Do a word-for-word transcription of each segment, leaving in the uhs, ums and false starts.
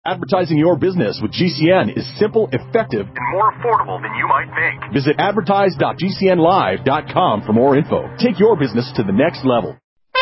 Advertising your business with G C N is simple, effective, and more affordable than you might think. Visit advertise dot g c n live dot com for more info. Take your business to the next level.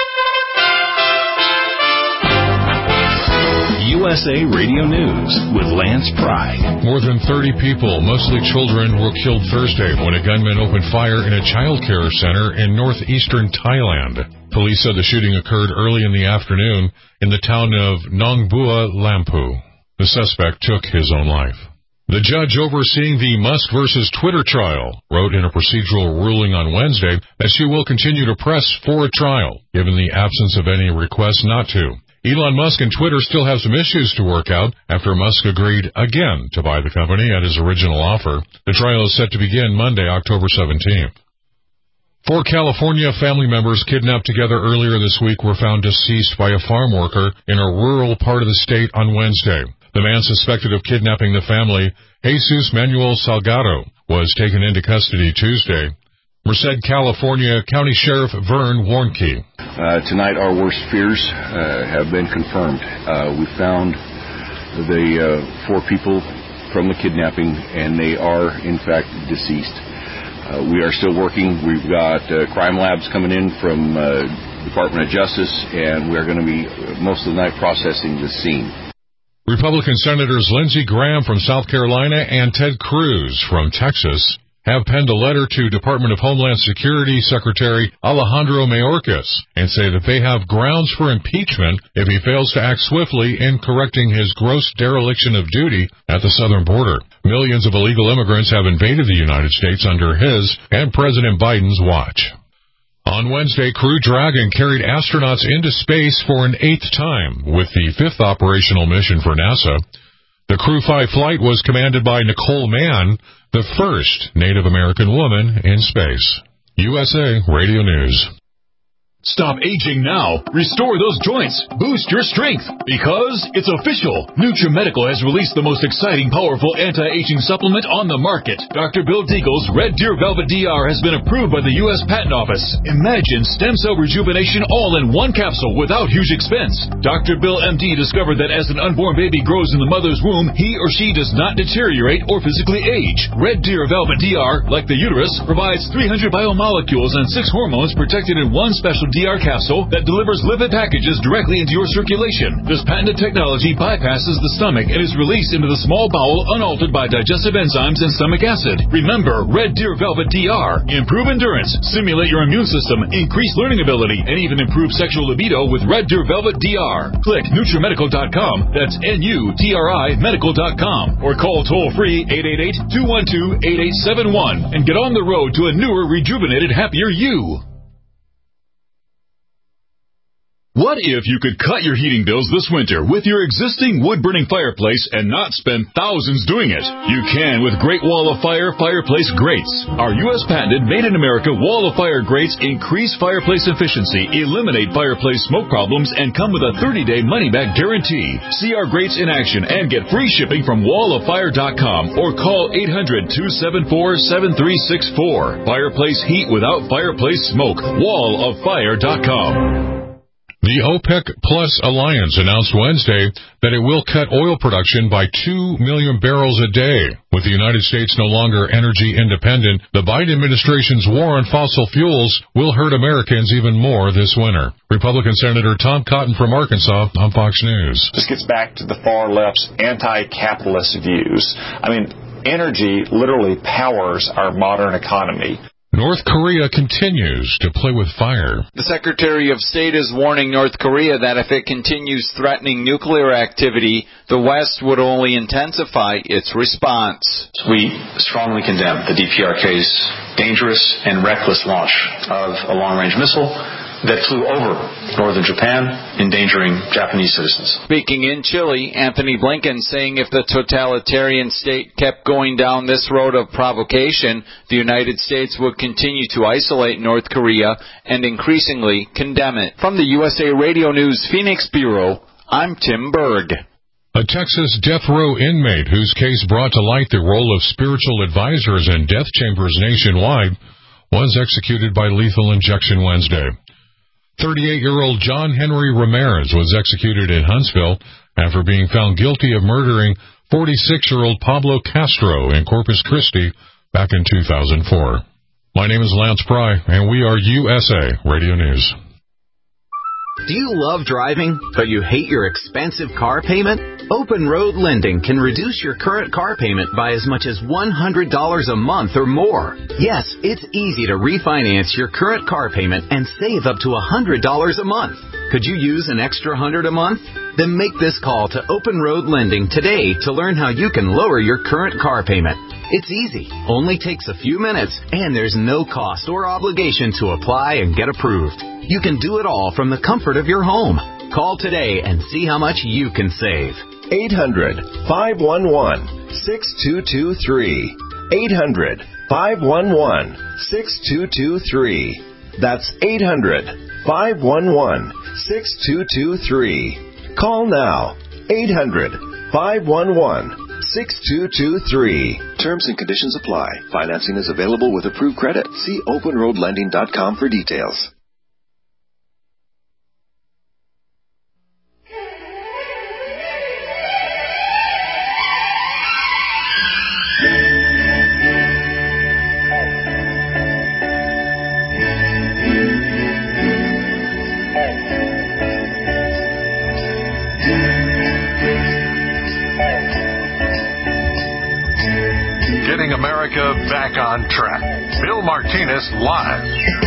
U S A Radio News with Lance Pry. More than thirty people, mostly children, were killed Thursday when a gunman opened fire in a child care center in northeastern Thailand. Police said the shooting occurred early in the afternoon in the town of Nong Bua Lampu. The suspect took his own life. The judge overseeing the Musk versus Twitter trial wrote in a procedural ruling on Wednesday that she will continue to press for a trial, given the absence of any request not to. Elon Musk and Twitter still have some issues to work out after Musk agreed again to buy the company at his original offer. The trial is set to begin Monday, October seventeenth. Four California family members kidnapped together earlier this week were found deceased by a farm worker in a rural part of the state on Wednesday. The man suspected of kidnapping the family, Jesus Manuel Salgado, was taken into custody Tuesday. Merced, California County Sheriff Vern Warnke. Uh, tonight our worst fears uh, have been confirmed. Uh, we found the uh, four people from the kidnapping, and they are, in fact, deceased. Uh, we are still working. We've got uh, crime labs coming in from uh, Department of Justice, and we're going to be most of the night processing the scene. Republican Senators Lindsey Graham from South Carolina and Ted Cruz from Texas have penned a letter to Department of Homeland Security Secretary Alejandro Mayorkas and say that they have grounds for impeachment if he fails to act swiftly in correcting his gross dereliction of duty at the southern border. Millions of illegal immigrants have invaded the United States under his and President Biden's watch. On Wednesday, Crew Dragon carried astronauts into space for an eighth time with the fifth operational mission for NASA. The Crew five flight was commanded by Nicole Mann, the first Native American woman in space. U S A Radio News. Stop aging now. Restore those joints. Boost your strength. Because it's official. NutriMedical has released the most exciting, powerful anti-aging supplement on the market. Doctor Bill Deagle's Red Deer Velvet D R has been approved by the U S Patent Office. Imagine stem cell rejuvenation all in one capsule without huge expense. Doctor Bill M D discovered that as an unborn baby grows in the mother's womb, he or she does not deteriorate or physically age. Red Deer Velvet D R, like the uterus, provides three hundred biomolecules and six hormones protected in one special D R capsule that delivers lipid packages directly into your circulation. This patented technology bypasses the stomach and is released into the small bowel unaltered by digestive enzymes and stomach acid. Remember, Red Deer Velvet D R. Improve endurance, stimulate your immune system, increase learning ability, and even improve sexual libido with Red Deer Velvet D R. Click NutriMedical dot com, that's N U T R I medical dot com, or call toll-free eight eight eight, two one two, eight eight seven one and get on the road to a newer, rejuvenated, happier you. What if you could cut your heating bills this winter with your existing wood-burning fireplace and not spend thousands doing it? You can with Great Wall of Fire fireplace grates. Our U S patented made-in-America Wall of Fire grates increase fireplace efficiency, eliminate fireplace smoke problems, and come with a thirty-day money-back guarantee. See our grates in action and get free shipping from wall of fire dot com or call eight hundred, two seven four, seven three six four. Fireplace heat without fireplace smoke. wall of fire dot com. The OPEC Plus alliance announced Wednesday that it will cut oil production by two million barrels a day. With the United States no longer energy independent, the Biden administration's war on fossil fuels will hurt Americans even more this winter. Republican Senator Tom Cotton from Arkansas on Fox News. This gets back to the far left's anti-capitalist views. I mean, energy literally powers our modern economy. North Korea continues to play with fire. The Secretary of State is warning North Korea that if it continues threatening nuclear activity, the West would only intensify its response. We strongly condemn the D P R K's dangerous and reckless launch of a long-range missile that flew over northern Japan, endangering Japanese citizens. Speaking in Chile, Anthony Blinken saying if the totalitarian state kept going down this road of provocation, the United States would continue to isolate North Korea and increasingly condemn it. From the U S A Radio News Phoenix Bureau, I'm Tim Berg. A Texas death row inmate whose case brought to light the role of spiritual advisors in death chambers nationwide was executed by lethal injection Wednesday. thirty-eight-year-old John Henry Ramirez was executed in Huntsville after being found guilty of murdering forty-six-year-old Pablo Castro in Corpus Christi back in two thousand four. My name is Lance Pry, and we are U S A Radio News. Do you love driving, but you hate your expensive car payment? Open Road Lending can reduce your current car payment by as much as one hundred dollars a month or more. Yes, it's easy to refinance your current car payment and save up to one hundred dollars a month. Could you use an extra one hundred dollars a month? Then make this call to Open Road Lending today to learn how you can lower your current car payment. It's easy, only takes a few minutes, and there's no cost or obligation to apply and get approved. You can do it all from the comfort of your home. Call today and see how much you can save. eight hundred, five one one, six two two three. eight hundred, five one one, six two two three. That's eight hundred, five one one, six two two three. Call now. eight hundred, five one one, six two two three. Terms and conditions apply. Financing is available with approved credit. See open road lending dot com for details. Getting America back on track. Bill Martinez live.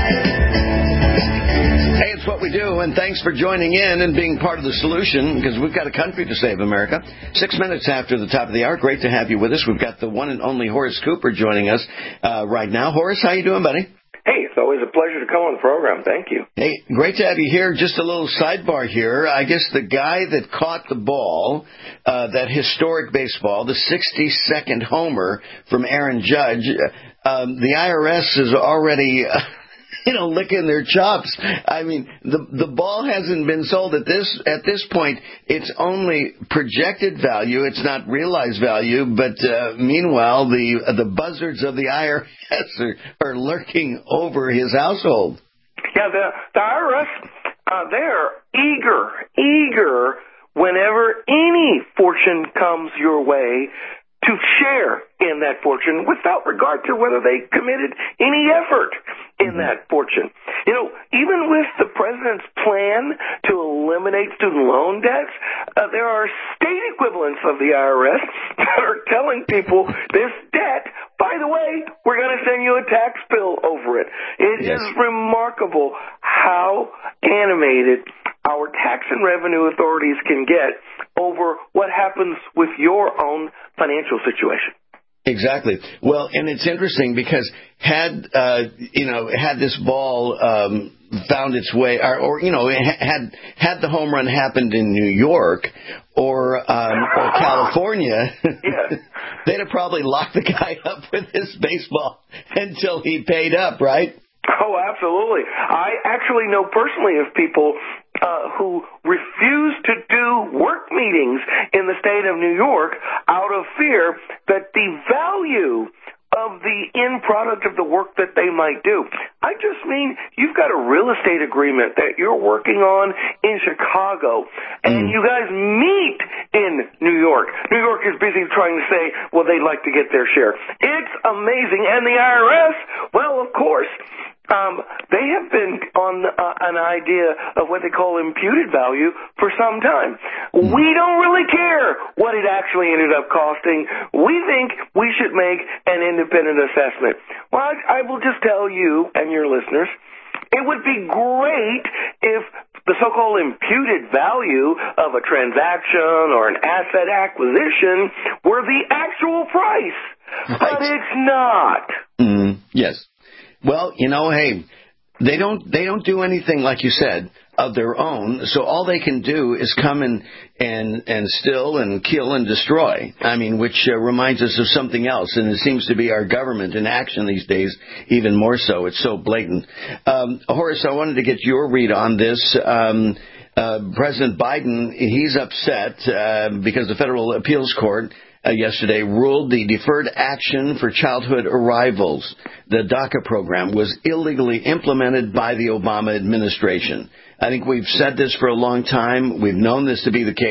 Hey, it's what we do, and thanks for joining in and being part of the solution, because we've got a country to save, America. Six minutes after the top of the hour. Great to have you with us. We've got the one and only Horace Cooper joining us uh, right now. Horace, how you doing, buddy? Hey, it's always a pleasure to come on the program. Thank you. Hey, great to have you here. Just a little sidebar here. I guess the guy that caught the ball, uh, that historic baseball, the sixty-second homer from Aaron Judge, um, the I R S is already... Uh, You know, licking their chops. I mean, the the ball hasn't been sold at this at this point. It's only projected value. It's not realized value. But uh, meanwhile, the the buzzards of the I R S are, are lurking over his household. Yeah, the the I R S uh, they're eager, eager whenever any fortune comes your way to share in that fortune without regard to whether they committed any effort in that fortune. You know, even with the president's plan to eliminate student loan debts, uh, there are state equivalents of the I R S that are telling people this debt, by the way, we're going to send you a tax bill over it. It yes. is remarkable how animated our tax and revenue authorities can get over what happens with your own financial situation. Exactly. Well, and it's interesting because had, uh, you know, had this ball um, found its way, or, or you know, had had the home run happened in New York or, um, or California, yeah. they'd have probably locked the guy up with his baseball until he paid up, right? Oh, absolutely. I actually know personally of people uh, who refuse to do work meetings in the state of New York out of fear that the value of the end product of the work that they might do. I just mean you've got a real estate agreement that you're working on in Chicago, and mm. you guys meet in New York. New York is busy trying to say, well, they'd like to get their share. It's amazing. And the I R S, well, of course, Um, they have been on uh, an idea of what they call imputed value for some time. We don't really care what it actually ended up costing. We think we should make an independent assessment. Well, I, I will just tell you and your listeners, it would be great if the so-called imputed value of a transaction or an asset acquisition were the actual price, right. But it's not. Mm, yes. Well, you know, hey, they don't they don't do anything, like you said, of their own. So all they can do is come and and and steal and kill and destroy. I mean, which uh, reminds us of something else, and it seems to be our government in action these days, even more so. It's so blatant. Um, Horace, I wanted to get your read on this. Um, uh, President Biden, he's upset uh, because the Federal Appeals Court Uh, yesterday ruled the Deferred Action for Childhood Arrivals, the DACA program, was illegally implemented by the Obama administration. I think we've said this for a long time. We've known this to be the case.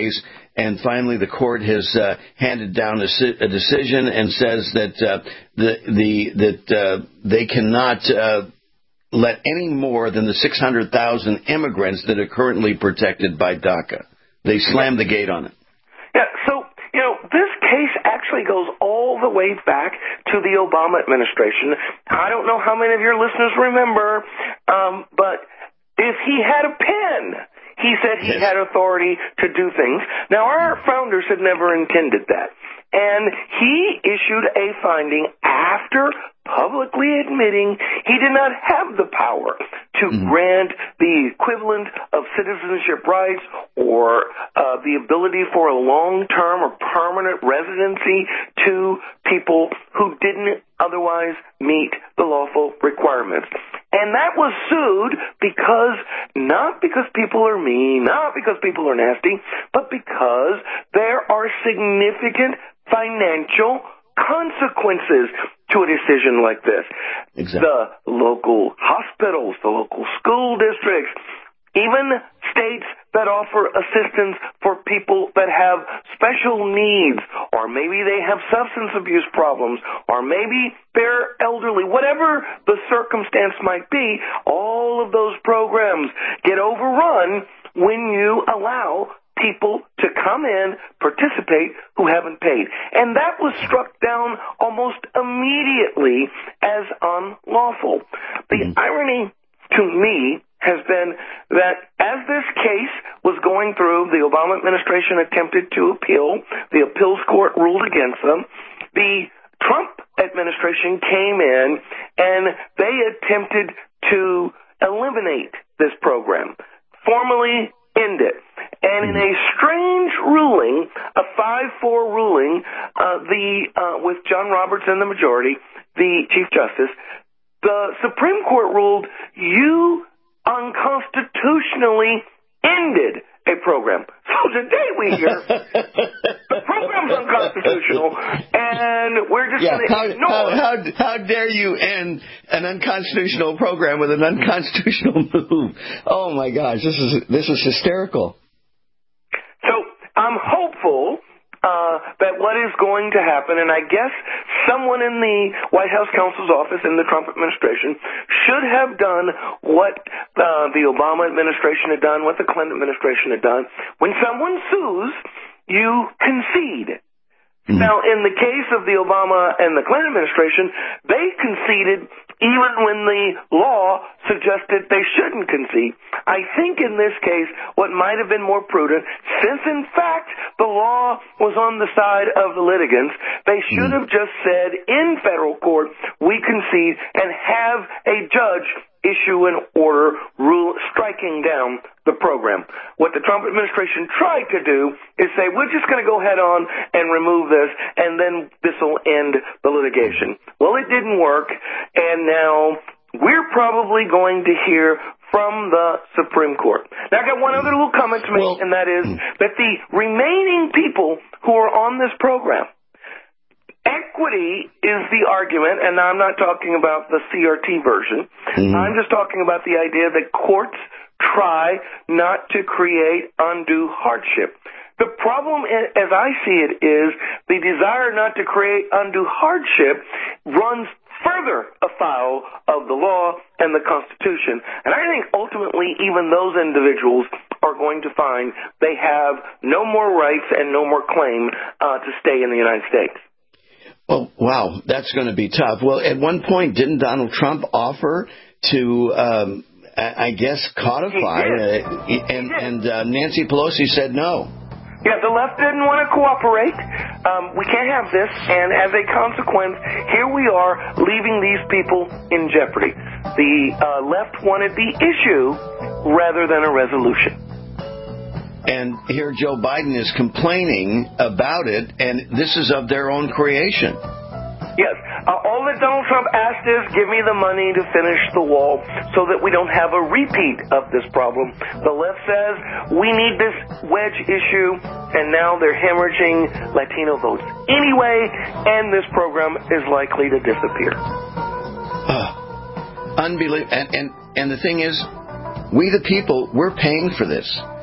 and finally the court has uh, handed down a, a decision and says that uh, the the that uh, they cannot uh, let any more than the six hundred thousand immigrants that are currently protected by DACA. They slammed the gate on it. Yeah, so, you know, this case actually goes all the way back to the Obama administration. I don't know how many of your listeners remember, um, but if he had a pen, he said he had authority to do things. Now, our founders had never intended that. And he issued a finding after publicly admitting he did not have the power to mm-hmm. grant the equivalent of citizenship rights or uh, the ability for a long-term or permanent residency to people who didn't otherwise meet the lawful requirements. And that was sued because, not because people are mean, not because people are nasty, but because there are significant financial consequences to a decision like this. Exactly. The local hospitals, the local school districts, even states that offer assistance for people that have special needs, or maybe they have substance abuse problems, or maybe they're elderly, whatever the circumstance might be, all of those programs get overrun when you allow people to come in, participate, who haven't paid. And that was struck down almost immediately as unlawful. The mm-hmm. irony to me has been that as this case was going through, the Obama administration attempted to appeal. The appeals court ruled against them. The Trump administration came in and they attempted to eliminate this program, formally end it. And in a strange ruling, a five four ruling, uh, the uh, with John Roberts in the majority, the Chief Justice, the Supreme Court ruled you unconstitutionally ended a program. So today we hear the program's unconstitutional, and we're just yeah, going to how, ignore how, it. How, how dare you end an unconstitutional program with an unconstitutional move? Oh my gosh, this is this is hysterical. So I'm hopeful uh, that what is going to happen, and I guess someone in the White House counsel's office in the Trump administration should have done what uh, the Obama administration had done, what the Clinton administration had done. When someone sues, you concede. Mm-hmm. Now, in the case of the Obama and the Clinton administration, they conceded even when the law suggested they shouldn't concede. I think in this case, what might have been more prudent, since in fact the law was on the side of the litigants, they should have just said in federal court, we concede, and have a judge issue an order rule striking down the program. What the Trump administration tried to do is say, we're just going to go head on and remove this, and then this will end the litigation. Well, it didn't work, and now we're probably going to hear from the Supreme Court. Now, I got one other little comment to make, well, and that is that the remaining people who are on this program, equity is the argument, and I'm not talking about the C R T version. Mm-hmm. I'm just talking about the idea that courts try not to create undue hardship. The problem, as I see it, is the desire not to create undue hardship runs further afoul of the law and the Constitution. And I think ultimately even those individuals are going to find they have no more rights and no more claim uh, to stay in the United States. Well, wow, that's going to be tough. Well, at one point, didn't Donald Trump offer to, um, I guess, codify, uh, and, and uh, Nancy Pelosi said no. Yeah, the left didn't want to cooperate. Um, we can't have this, and as a consequence, here we are leaving these people in jeopardy. The uh, left wanted the issue rather than a resolution. And here Joe Biden is complaining about it, and this is of their own creation. Yes. Uh, all that Donald Trump asked is, give me the money to finish the wall so that we don't have a repeat of this problem. The left says, we need this wedge issue, and now they're hemorrhaging Latino votes anyway, and this program is likely to disappear. Uh, unbelievable. And, and, and the thing is, we the people, we're paying for this.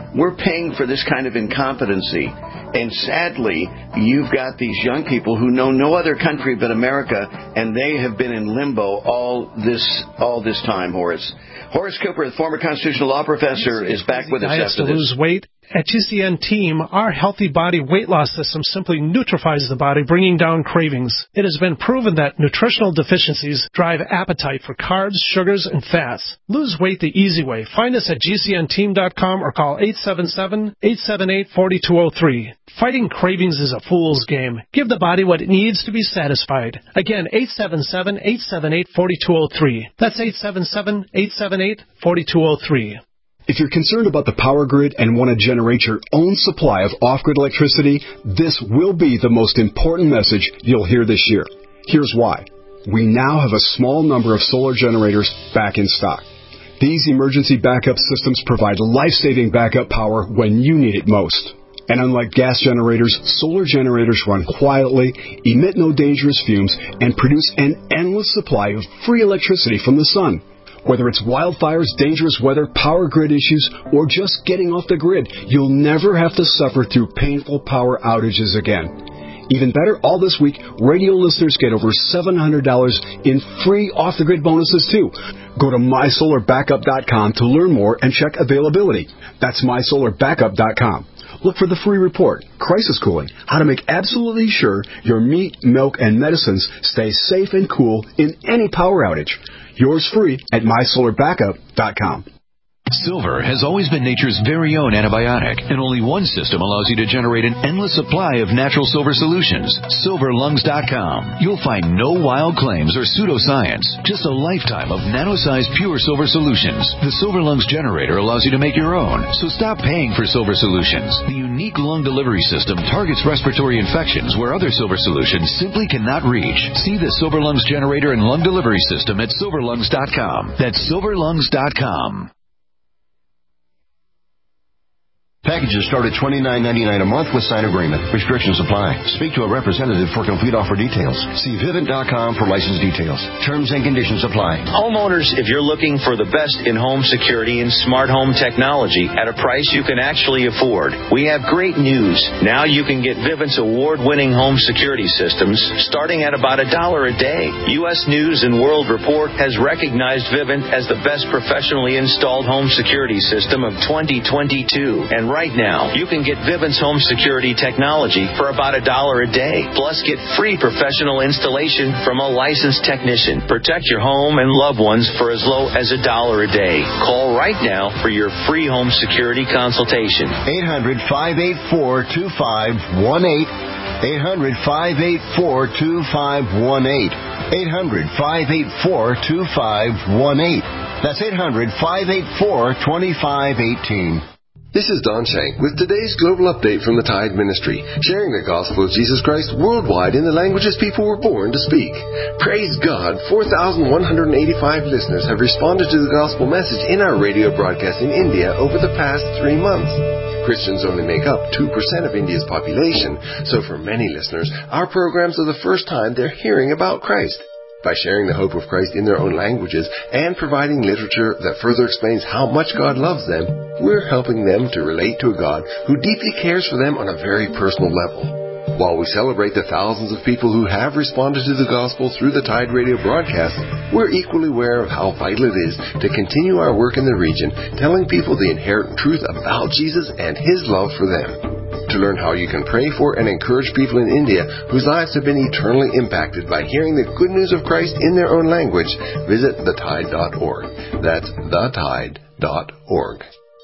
we're paying for this kind of incompetency. And sadly, you've got these young people who know no other country but America, and they have been in limbo all this all this time, Horace. Horace Cooper, the former constitutional law professor, is back with us after to this. Lose weight. At G C N Team, our healthy body weight loss system simply neutralizes the body, bringing down cravings. It has been proven that nutritional deficiencies drive appetite for carbs, sugars, and fats. Lose weight the easy way. Find us at G C N team dot com or call eight seven seven, eight seven eight, four two zero three. Fighting cravings is a fool's game. Give the body what it needs to be satisfied. Again, eight seven seven, eight seven eight, four two zero three. That's eight seven seven, eight seven eight, four two zero three. If you're concerned about the power grid and want to generate your own supply of off-grid electricity, this will be the most important message you'll hear this year. Here's why. We now have a small number of solar generators back in stock. These emergency backup systems provide life-saving backup power when you need it most. And unlike gas generators, solar generators run quietly, emit no dangerous fumes, and produce an endless supply of free electricity from the sun. Whether it's wildfires, dangerous weather, power grid issues, or just getting off the grid, you'll never have to suffer through painful power outages again. Even better, all this week, radio listeners get over seven hundred dollars in free off-the-grid bonuses, too. Go to my solar backup dot com to learn more and check availability. That's my solar backup dot com. Look for the free report, Crisis Cooling, how to make absolutely sure your meat, milk, and medicines stay safe and cool in any power outage. Yours free at my solar backup dot com. Silver has always been nature's very own antibiotic, and only one system allows you to generate an endless supply of natural silver solutions. silver lungs dot com. You'll find no wild claims or pseudoscience, just a lifetime of nano-sized pure silver solutions. The Silver Lungs generator allows you to make your own, so stop paying for silver solutions. The unique lung delivery system targets respiratory infections where other silver solutions simply cannot reach. See the Silver Lungs generator and lung delivery system at silver lungs dot com. That's silver lungs dot com. Packages start at twenty-nine ninety-nine a month with sign agreement. Restrictions apply. Speak to a representative for complete offer details. See Vivint dot com for license details. Terms and conditions apply. Homeowners, if you're looking for the best in home security and smart home technology at a price you can actually afford, we have great news. Now you can get Vivint's award-winning home security systems starting at about a dollar a day. U S News and World Report has recognized Vivint as the best professionally installed home security system of twenty twenty-two. And right now, you can get Vivint's home security technology for about a dollar a day. Plus, get free professional installation from a licensed technician. Protect your home and loved ones for as low as a dollar a day. Call right now for your free home security consultation. eight hundred, five eight four, two five one eight. eight hundred, five eight four, two five one eight. eight hundred, five eight four, two five one eight. That's eight hundred, five eight four, two five one eight. This is Don Shank with today's Global Update from the Tide Ministry, sharing the gospel of Jesus Christ worldwide in the languages people were born to speak. Praise God, four thousand one hundred eighty-five listeners have responded to the gospel message in our radio broadcast in India over the past three months. Christians only make up two percent of India's population, so for many listeners, our programs are the first time they're hearing about Christ. By sharing the hope of Christ in their own languages and providing literature that further explains how much God loves them, we're helping them to relate to a God who deeply cares for them on a very personal level. While we celebrate the thousands of people who have responded to the gospel through the Tide Radio broadcast, we're equally aware of how vital it is to continue our work in the region, telling people the inherent truth about Jesus and His love for them. To learn how you can pray for and encourage people in India whose lives have been eternally impacted by hearing the good news of Christ in their own language, visit the tide dot org. That's the tide dot org.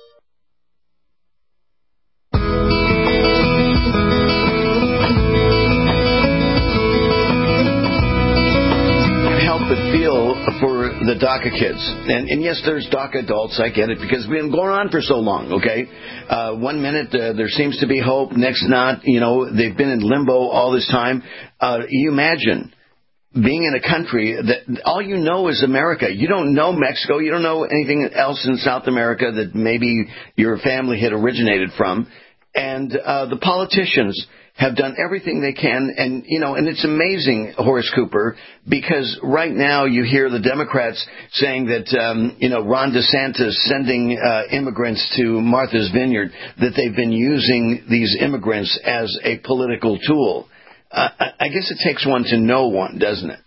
But feel for the DACA kids. And, and yes, there's DACA adults. I get it because we've been going on for so long, okay? Uh, one minute uh, there seems to be hope, next not. You know, they've been in limbo all this time. Uh, you imagine being in a country that all you know is America. You don't know Mexico. You don't know anything else in South America that maybe your family had originated from. And uh, the politicians have done everything they can. And, you know, and it's amazing, Horace Cooper, because right now you hear the Democrats saying that, um, you know, Ron DeSantis sending uh, immigrants to Martha's Vineyard, that they've been using these immigrants as a political tool. Uh, I guess it takes one to know one, doesn't it?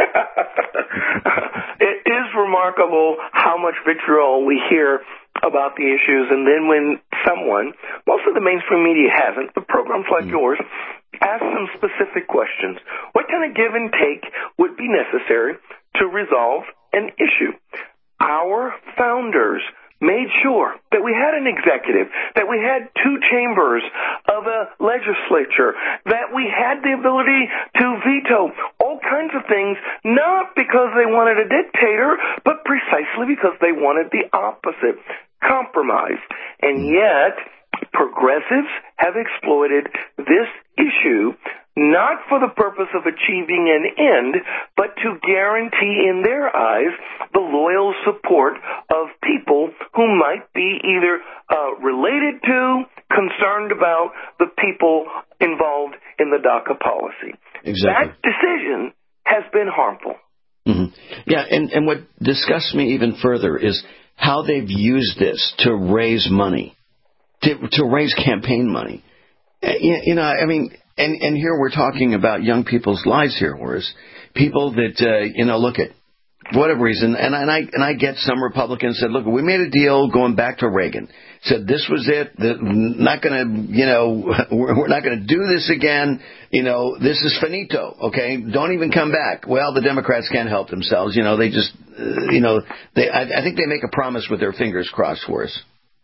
It is remarkable how much vitriol we hear about the issues, and then when someone, most of the mainstream media hasn't, but programs like mm. yours, ask some specific questions. What kind of give and take would be necessary to resolve an issue? Our founders made sure that we had an executive, that we had two chambers of a legislature, that we had the ability to veto all kinds of things, not because they wanted a dictator, but precisely because they wanted the opposite, compromise. And yet, progressives have exploited this issue not for the purpose of achieving an end, but to guarantee in their eyes the loyal support of people who might be either uh, related to, concerned about the people involved in the DACA policy. Exactly. That decision has been harmful. Mm-hmm. Yeah, and, and what disgusts me even further is how they've used this to raise money, to, to raise campaign money. You, you know, I mean... And, and here we're talking about young people's lives here, Horace. People that, uh, you know, look at whatever reason. And, and I and I get some Republicans said, look, we made a deal going back to Reagan. Said this was it. The, not going to, you know, we're, we're not going to do this again. You know, this is finito. Okay, don't even come back. Well, the Democrats can't help themselves. You know, they just, uh, you know, they. I, I think they make a promise with their fingers crossed, Horace.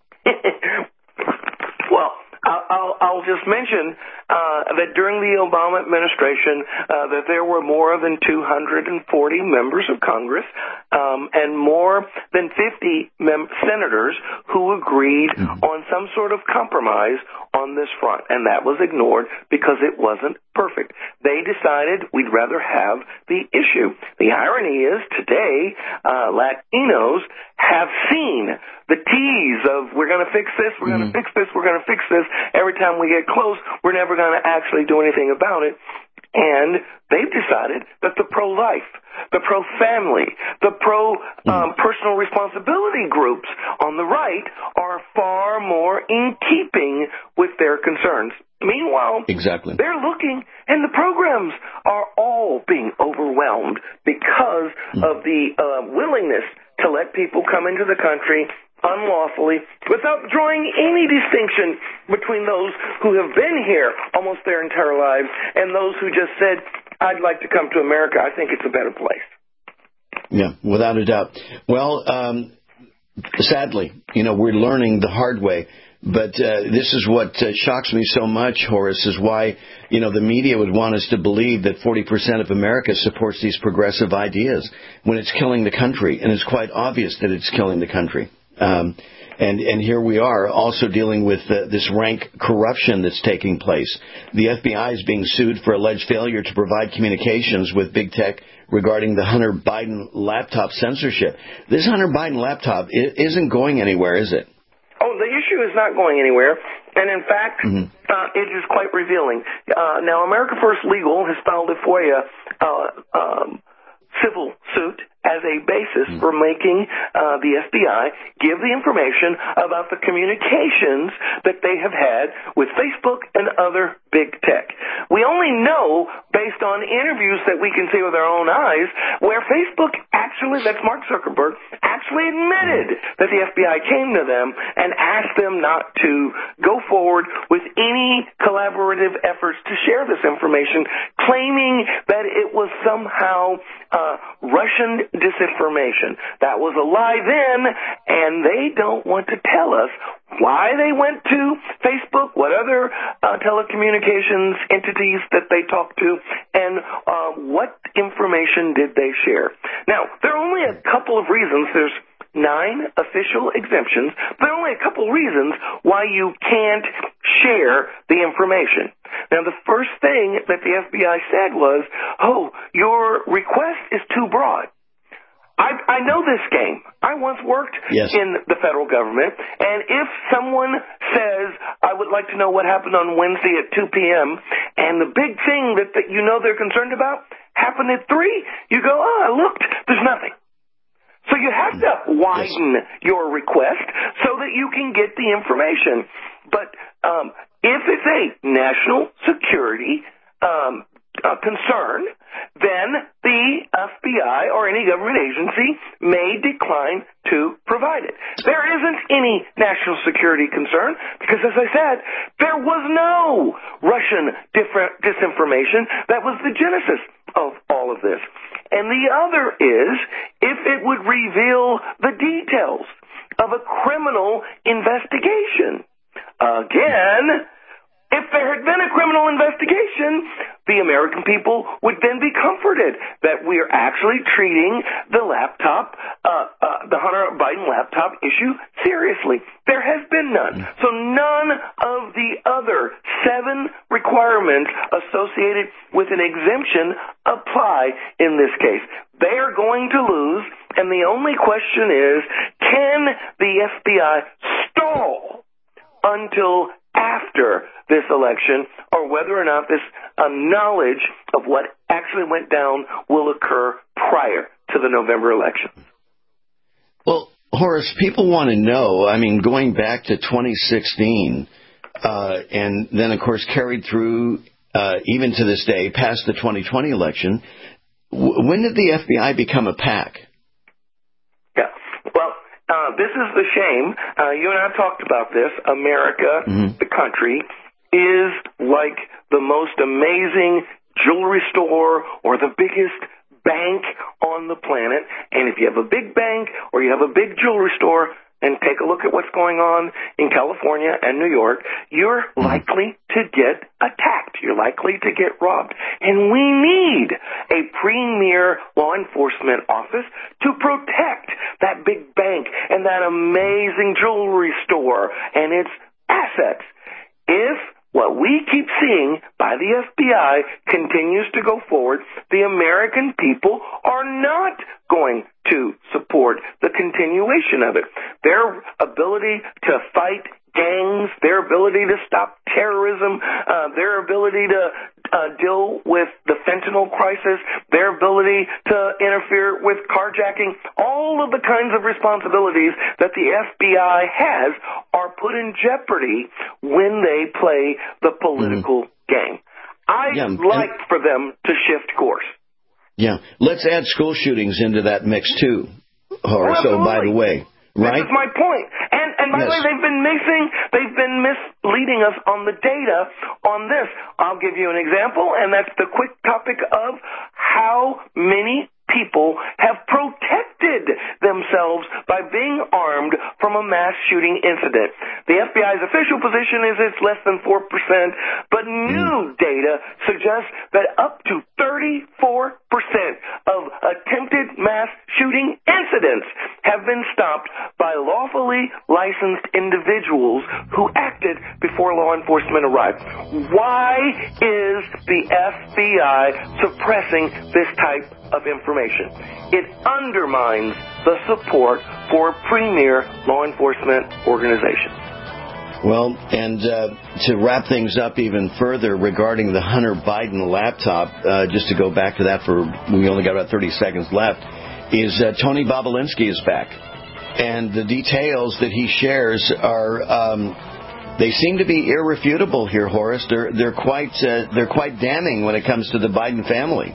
Well, I'll, I'll, I'll just mention. Uh, that during the Obama administration, uh, that there were more than two hundred forty members of Congress um, and more than fifty mem- senators who agreed mm-hmm. on some sort of compromise on this front, and that was ignored because it wasn't perfect. They decided we'd rather have the issue. The irony is today, uh, Latinos have seen the tease of we're going to fix this, we're mm-hmm. going to fix this, we're going to fix this. Every time we get close, we're never going to actually do anything about it. And they've decided that the pro-life, the pro-family, the pro-personal um, responsibility groups on the right are far more in keeping with their concerns. Meanwhile, exactly. they're looking, and the programs are all being overwhelmed because mm. of the uh, willingness to let people come into the country unlawfully, without drawing any distinction between those who have been here almost their entire lives and those who just said, I'd like to come to America. I think it's a better place. Yeah, without a doubt. Well, um, sadly, you know, we're learning the hard way. But uh, this is what uh, shocks me so much, Horace, is why, you know, the media would want us to believe that forty percent of America supports these progressive ideas when it's killing the country. And it's quite obvious that it's killing the country. Um, and, and here we are also dealing with uh, this rank corruption that's taking place. The F B I is being sued for alleged failure to provide communications with big tech regarding the Hunter Biden laptop censorship. This Hunter Biden laptop isn't going anywhere, is it? Oh, the issue is not going anywhere. And in fact, mm-hmm. uh, it is quite revealing. Uh, now, America First Legal has filed a FOIA uh, um, civil suit as a basis mm. for making uh, the F B I give the information about the communications that they have had with Facebook and other big tech. We only know, based on interviews that we can see with our own eyes, where Facebook actually, that's Mark Zuckerberg, actually admitted that the F B I came to them and asked them not to go forward with any collaborative efforts to share this information, claiming that it was somehow uh, Russian disinformation. That was a lie then, and they don't want to tell us why they went to Facebook, what other uh, telecommunications entities that they talked to, and uh, what information did they share. Now, there are only a couple of reasons. There's nine official exemptions. There are only a couple of reasons why you can't share the information. Now, the first thing that the F B I said was, oh, your request is too broad. I, I know this game. I once worked yes. in the federal government, and if someone says, I would like to know what happened on Wednesday at two p.m., and the big thing that, that you know they're concerned about happened at three, you go, oh, I looked, there's nothing. So you have to widen yes. your request so that you can get the information. But um, if it's a national security um Uh, concern, then the F B I or any government agency may decline to provide it. There isn't any national security concern because, as I said, there was no Russian different disinformation that was the genesis of all of this. And the other is if it would reveal the details of a criminal investigation. Again, if there had been a criminal investigation, the American people would then be comforted that we are actually treating the laptop, uh, uh, the Hunter Biden laptop issue seriously. There has been none. So none of the other seven requirements associated with an exemption apply in this case. They are going to lose, and the only question is, can the F B I stall until after this election, or whether or not this uh, knowledge of what actually went down will occur prior to the November election? Well, Horace, people want to know, I mean, going back to twenty sixteen, uh, and then, of course, carried through uh, even to this day, past the twenty twenty election, w- when did the F B I become a PAC? Yeah, well, Uh, this is the shame. Uh, you and I have talked about this. America, mm-hmm. the country, is like the most amazing jewelry store or the biggest bank on the planet. And if you have a big bank or you have a big jewelry store, and take a look at what's going on in California and New York, you're likely to get attacked. You're likely to get robbed. And we need a premier law enforcement office to protect that big bank and that amazing jewelry store and its assets. If what we keep seeing by the F B I continues to go forward, the American people are not going to support the continuation of it. Their ability to fight gangs, their ability to stop terrorism, uh, their ability to uh, deal with the fentanyl crisis, their ability to interfere with carjacking, all of the kinds of responsibilities that the F B I has are put in jeopardy when they play the political mm-hmm. game. I'd yeah, like and- for them to shift course. Yeah. Let's add school shootings into that mix, too, Horace. Oh, by the way, right? This is my point. And, and by yes. the way, they've been missing, they've been misleading us on the data on this. I'll give you an example, and that's the quick topic of how many people have protected themselves by being armed from a mass shooting incident. The F B I's official position is it's less than four percent, but new data suggests that up to thirty-four percent of attempted mass shooting incidents have been stopped by lawfully licensed individuals who acted before law enforcement arrived. Why is the F B I suppressing this type of information? It undermines the support for premier law enforcement organizations. Well, and uh, to wrap things up even further regarding the Hunter Biden laptop, uh, just to go back to that for, we only got about thirty seconds left, is uh, Tony Bobulinski is back. And the details that he shares are, um, they seem to be irrefutable here, Horace. They're, they're, quite, uh, they're quite damning when it comes to the Biden family.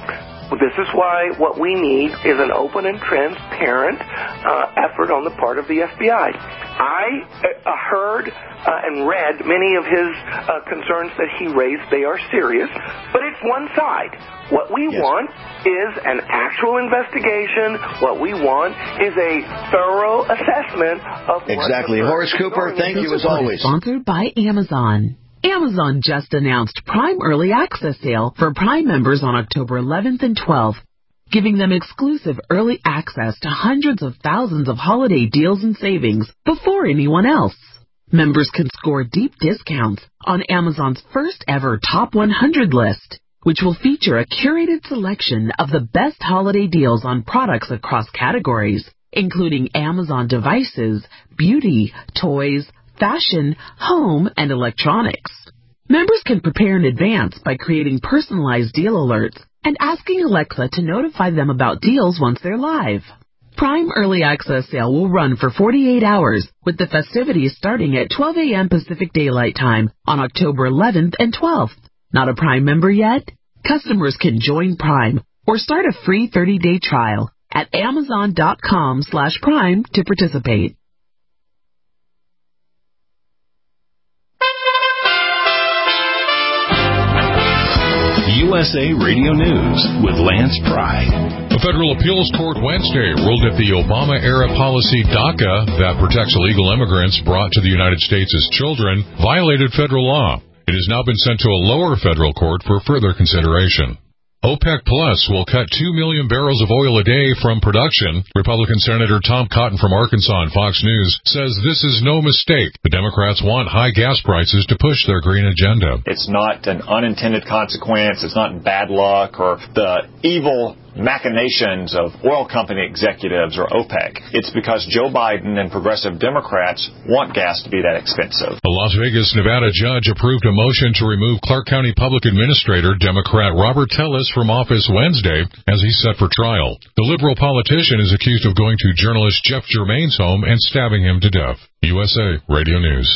This is why what we need is an open and transparent uh, effort on the part of the F B I. I uh, heard uh, and read many of his uh, concerns that he raised. They are serious, but it's one side. What we yes. want is an actual investigation. What we want is a thorough assessment of exactly. What Horace Cooper, thank you as always. Sponsored by Amazon. Amazon just announced Prime Early Access Sale for Prime members on October eleventh and twelfth, giving them exclusive early access to hundreds of thousands of holiday deals and savings before anyone else. Members can score deep discounts on Amazon's first ever Top one hundred list, which will feature a curated selection of the best holiday deals on products across categories, including Amazon devices, beauty, toys, fashion, home, and electronics. Members can prepare in advance by creating personalized deal alerts and asking Alexa to notify them about deals once they're live. Prime Early Access Sale will run for forty-eight hours, with the festivities starting at twelve a.m. Pacific Daylight Time on October eleventh and twelfth. Not a Prime member yet? Customers can join Prime or start a free thirty-day trial at amazon.com slash prime to participate. U S A Radio News with Lance Pry. A federal appeals court Wednesday ruled that the Obama-era policy DACA that protects illegal immigrants brought to the United States as children violated federal law. It has now been sent to a lower federal court for further consideration. OPEC Plus will cut two million barrels of oil a day from production. Republican Senator Tom Cotton from Arkansas on Fox News says this is no mistake. The Democrats want high gas prices to push their green agenda. It's not an unintended consequence. It's not bad luck or the evil machinations of oil company executives or OPEC. It's because Joe Biden and progressive Democrats want gas to be that expensive. A Las Vegas, Nevada judge approved a motion to remove Clark County Public Administrator Democrat Robert Tellis from office Wednesday as he's set for trial. The liberal politician is accused of going to journalist Jeff Germain's home and stabbing him to death. U S A Radio News.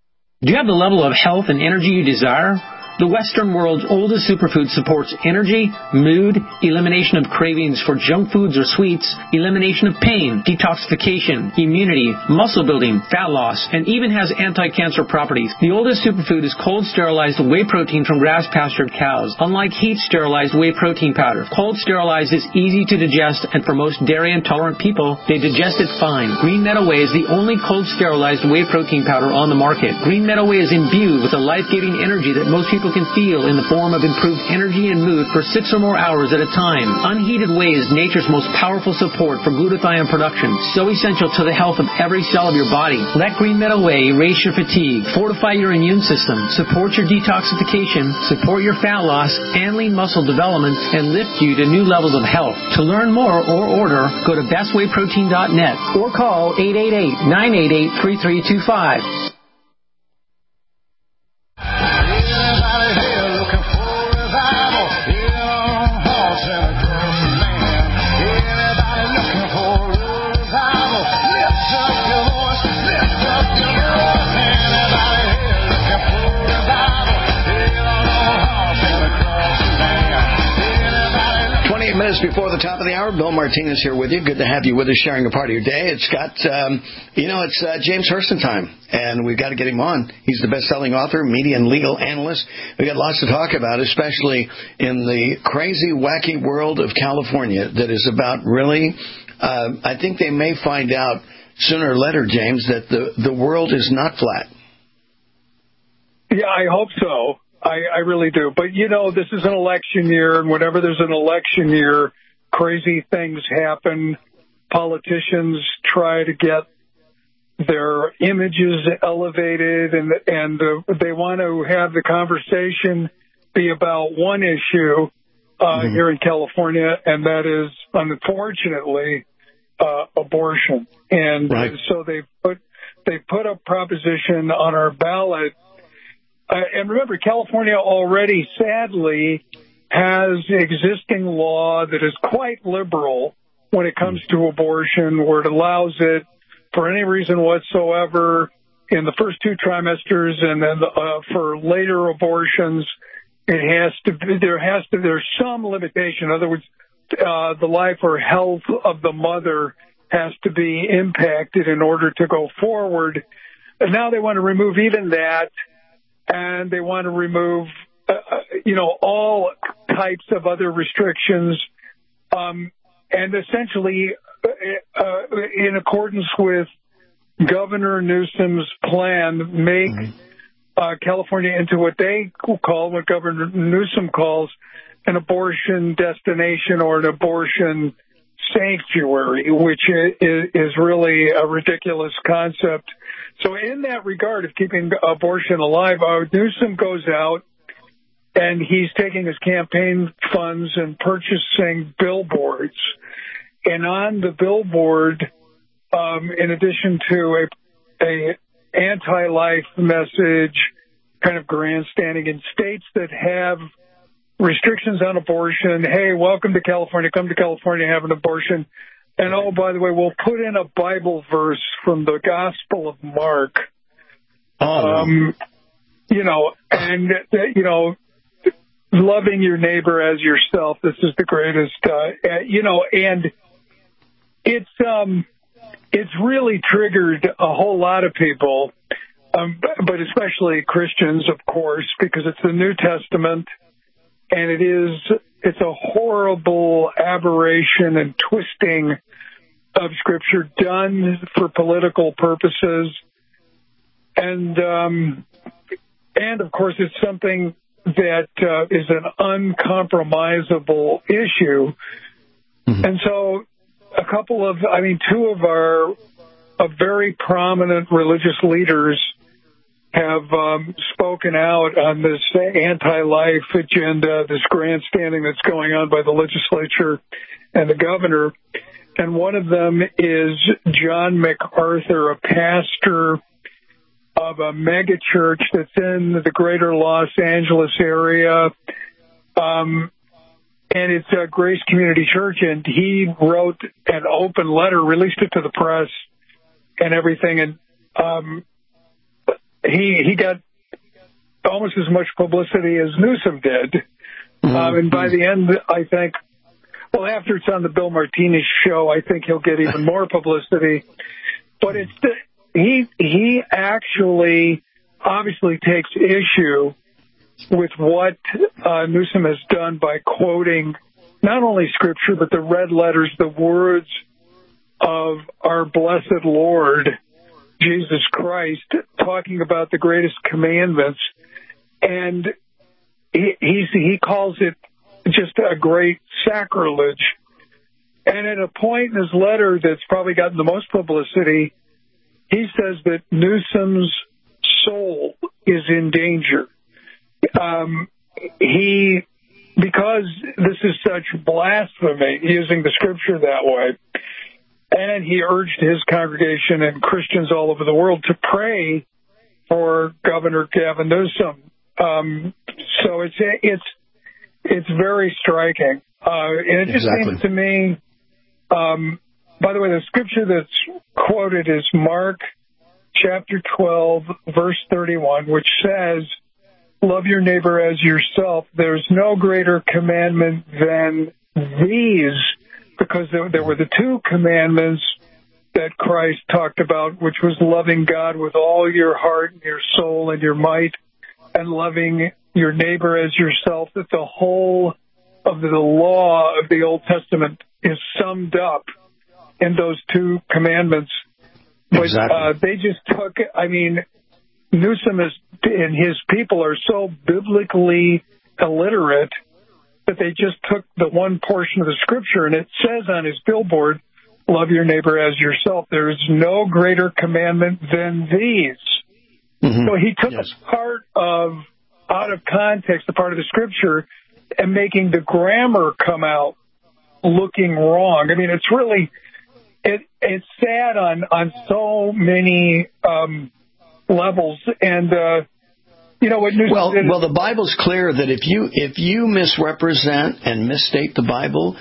Do you have the level of health and energy you desire? The Western world's oldest superfood supports energy, mood, elimination of cravings for junk foods or sweets, elimination of pain, detoxification, immunity, muscle building, fat loss, and even has anti-cancer properties. The oldest superfood is cold sterilized whey protein from grass-pastured cows. Unlike heat sterilized whey protein powder, cold sterilized is easy to digest, and for most dairy-intolerant people, they digest it fine. Green Meadow Whey is the only cold sterilized whey protein powder on the market. Green Meadow Whey is imbued with a life-giving energy that most people can feel in the form of improved energy and mood for six or more hours at a time. Unheated whey is nature's most powerful support for glutathione production, so essential to the health of every cell of your body. Let Green Meadow Whey erase your fatigue, fortify your immune system, support your detoxification, support your fat loss and lean muscle development, and lift you to new levels of health. To learn more or order, go to best whey protein dot net or call eight eight eight, nine eight eight, three three two five. Minutes before the top of the hour, Bill Martinez here with you. Good to have you with us, sharing a part of your day. It's got, um, you know, it's uh, James Hurston time, and we've got to get him on. He's the best-selling author, media and legal analyst. We've got lots to talk about, especially in the crazy, wacky world of California that is about really, uh, I think they may find out sooner or later, James, that the, the world is not flat. Yeah, I hope so. I, I really do. But, you know, this is an election year, and whenever there's an election year, crazy things happen. Politicians try to get their images elevated, and and uh, they want to have the conversation be about one issue uh, mm-hmm. here in California, and that is, unfortunately, uh, abortion. And right. so they put they put a proposition on our ballot. Uh, and remember, California already, sadly, has existing law that is quite liberal when it comes to abortion, where it allows it for any reason whatsoever in the first two trimesters, and then uh, for later abortions, it has to be, there has to there's some limitation. In other words, uh, the life or health of the mother has to be impacted in order to go forward. And now they want to remove even that. And they want to remove, uh, you know, all types of other restrictions, um, and essentially, uh, in accordance with Governor Newsom's plan, make mm-hmm. uh, California into what they call, what Governor Newsom calls, an abortion destination or an abortion sanctuary, which is, is really a ridiculous concept. So in that regard of keeping abortion alive, uh, Newsom goes out and he's taking his campaign funds and purchasing billboards. And on the billboard, um, in addition to a, a anti-life message, kind of grandstanding in states that have restrictions on abortion, hey, welcome to California, come to California, have an abortion. And, oh, by the way, we'll put in a Bible verse from the Gospel of Mark. Oh, um, you know, and, uh, you know, loving your neighbor as yourself, this is the greatest, uh, you know, and it's, um, it's really triggered a whole lot of people, um, but especially Christians, of course, because it's the New Testament, and it is, it's a horrible aberration and twisting of Scripture done for political purposes. And, um, and of course, it's something that uh, is an uncompromisable issue. Mm-hmm. And so a couple of, I mean, two of our uh, very prominent religious leaders have um, spoken out on this anti-life agenda, this grandstanding that's going on by the legislature and the governor. And one of them is John MacArthur, a pastor of a mega church that's in the greater Los Angeles area. Um, and it's a Grace Community Church, and he wrote an open letter, released it to the press and everything, and um, he he got almost as much publicity as Newsom did. Mm-hmm. Um, and by the end, I think, well, after it's on the Bill Martinez show, I think he'll get even more publicity. But it's the, he he actually obviously takes issue with what uh, Newsom has done by quoting not only Scripture, but the red letters, the words of our blessed Lord, Jesus Christ, talking about the greatest commandments. And he he's, he calls it just a great sacrilege. And at a point in his letter that's probably gotten the most publicity, he says that Newsom's soul is in danger. Um, he, because this is such blasphemy, using the Scripture that way, and he urged his congregation and Christians all over the world to pray for Governor Gavin Newsom. Um, so it's it's it's very striking, uh, and it just exactly. seems to me. Um, by the way, the scripture that's quoted is Mark chapter twelve, verse thirty-one, which says, "Love your neighbor as yourself." There's no greater commandment than these, because there, there were the two commandments that Christ talked about, which was loving God with all your heart and your soul and your might, and loving your neighbor as yourself. That the whole of the law of the Old Testament is summed up in those two commandments. But exactly. uh, they just took, I mean, Newsom is, and his people are so biblically illiterate that they just took the one portion of the Scripture, and it says on his billboard, "Love your neighbor as yourself." There is no greater commandment than these. Mm-hmm. So he took yes. a part of, out of context, a part of the Scripture, and making the grammar come out looking wrong. I mean, it's really, it it's sad on, on so many um, levels. And, uh, you know what Newsom well, did well, the Bible's clear that if you if you misrepresent and misstate the Bible,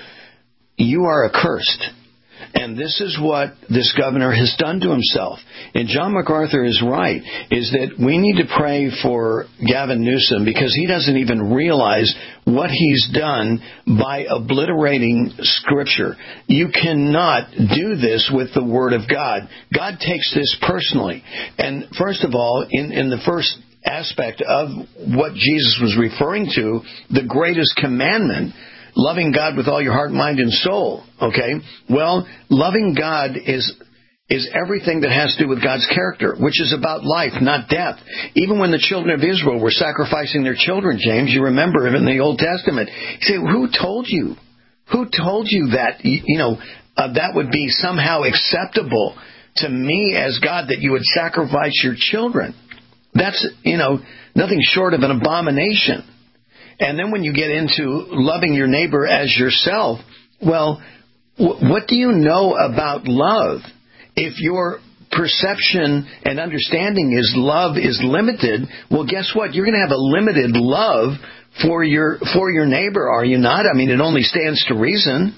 you are accursed. And this is what this governor has done to himself. And John MacArthur is right, is that we need to pray for Gavin Newsom because he doesn't even realize what he's done by obliterating Scripture. You cannot do this with the Word of God. God takes this personally. And first of all, in, in the first aspect of what Jesus was referring to, the greatest commandment, loving God with all your heart, mind, and soul, okay? Well, loving God is is everything that has to do with God's character, which is about life, not death. Even when the children of Israel were sacrificing their children, James, you remember in the Old Testament, you say, who told you? Who told you that, you know, uh, that would be somehow acceptable to me as God, that you would sacrifice your children? That's, you know, nothing short of an abomination. And then when you get into loving your neighbor as yourself, well, w- what do you know about love? If your perception and understanding is love is limited, well, guess what? You're going to have a limited love for your for your neighbor, are you not? I mean, it only stands to reason.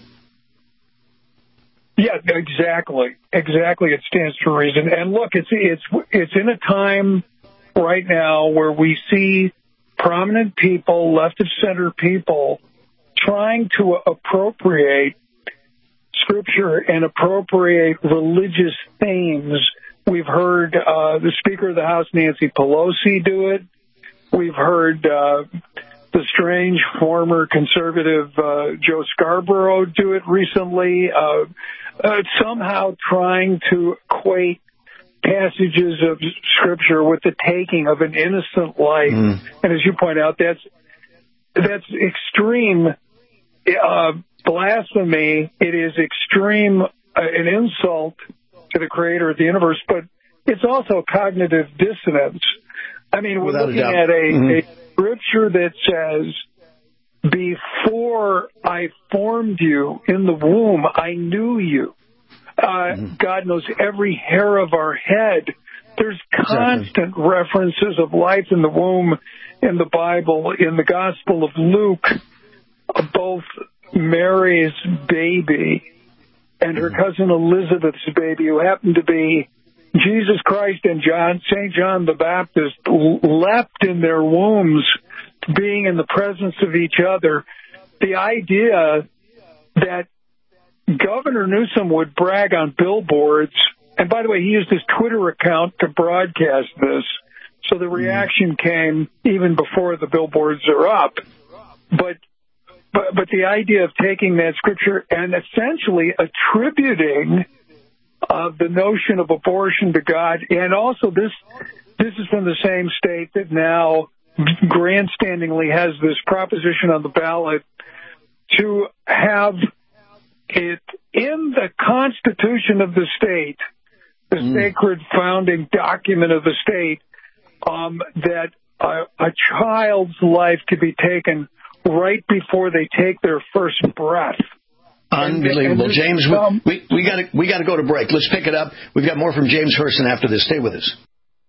Yeah, exactly. Exactly, it stands to reason. And look, it's it's it's in a time right now where we see prominent people, left of center people, trying to appropriate Scripture and appropriate religious themes. We've heard uh, the Speaker of the House, Nancy Pelosi, do it. We've heard uh, the strange former conservative uh, Joe Scarborough do it recently, uh, uh, somehow trying to equate passages of Scripture with the taking of an innocent life. Mm. And as you point out, that's that's extreme uh, blasphemy. It is extreme, uh, an insult to the Creator of the universe, but it's also cognitive dissonance. I mean, we're Without looking a at a, mm-hmm. a Scripture that says, before I formed you in the womb, I knew you. Uh, mm-hmm. God knows every hair of our head. There's constant exactly. references of life in the womb in the Bible. In the Gospel of Luke, both Mary's baby and her mm-hmm. cousin Elizabeth's baby, who happened to be Jesus Christ and John, Saint John the Baptist, leapt in their wombs, being in the presence of each other. The idea that Governor Newsom would brag on billboards, and by the way, he used his Twitter account to broadcast this, so the reaction came even before the billboards are up. But but, but the idea of taking that Scripture and essentially attributing uh, the notion of abortion to God, and also this this is from the same state that now grandstandingly has this proposition on the ballot to have it in the Constitution of the state, the mm. sacred founding document of the state, um, that a, a child's life could be taken right before they take their first breath. Unbelievable. And, and James, um, we we got to we got to go to break. Let's pick it up. We've got more from James Herson after this. Stay with us.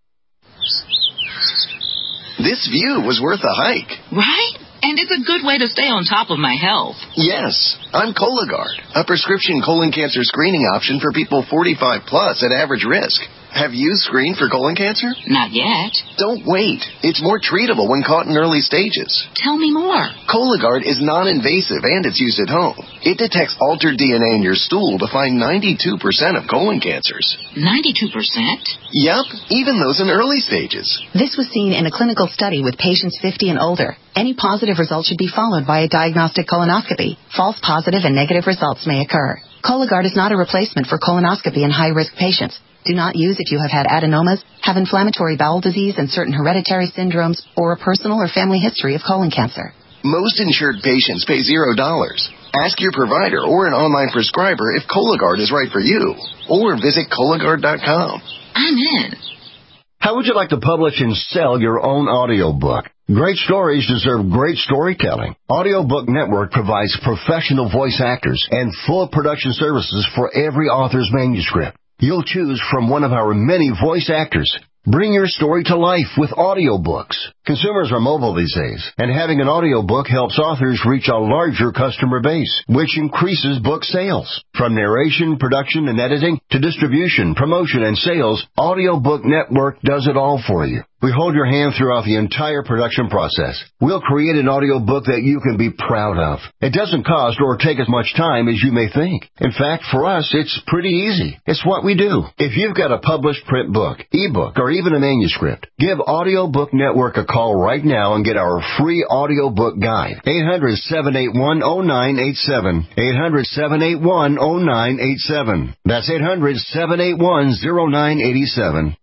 This view was worth a hike. Right? And it's a good way to stay on top of my health. Yes. I'm Cologuard, a prescription colon cancer screening option for people forty-five plus at average risk. Have you screened for colon cancer? Not yet. Don't wait. It's more treatable when caught in early stages. Tell me more. Cologuard is non-invasive and it's used at home. It detects altered D N A in your stool to find ninety-two percent of colon cancers. ninety-two percent? Yup, even those in early stages. This was seen in a clinical study with patients fifty and older. Any positive result should be followed by a diagnostic colonoscopy. False positive and negative results may occur. Cologuard is not a replacement for colonoscopy in high-risk patients. Do not use if you have had adenomas, have inflammatory bowel disease and certain hereditary syndromes, or a personal or family history of colon cancer. Most insured patients pay zero dollars. Ask your provider or an online prescriber if Cologuard is right for you, or visit Cologuard dot com. I'm in. How would you like to publish and sell your own audiobook? Great stories deserve great storytelling. Audiobook Network provides professional voice actors and full production services for every author's manuscript. You'll choose from one of our many voice actors. Bring your story to life with audiobooks. Consumers are mobile these days, and having an audiobook helps authors reach a larger customer base, which increases book sales. From narration, production, and editing to distribution, promotion, and sales, Audiobook Network does it all for you. We hold your hand throughout the entire production process. We'll create an audiobook that you can be proud of. It doesn't cost or take as much time as you may think. In fact, for us, it's pretty easy. It's what we do. If you've got a published print book, ebook, or even a manuscript, give Audiobook Network a call right now and get our free audiobook guide. eight hundred, seven eight one, oh nine eight seven. eight hundred, seven eight one, oh nine eight seven. That's eight hundred, seven eight one, oh nine eight seven.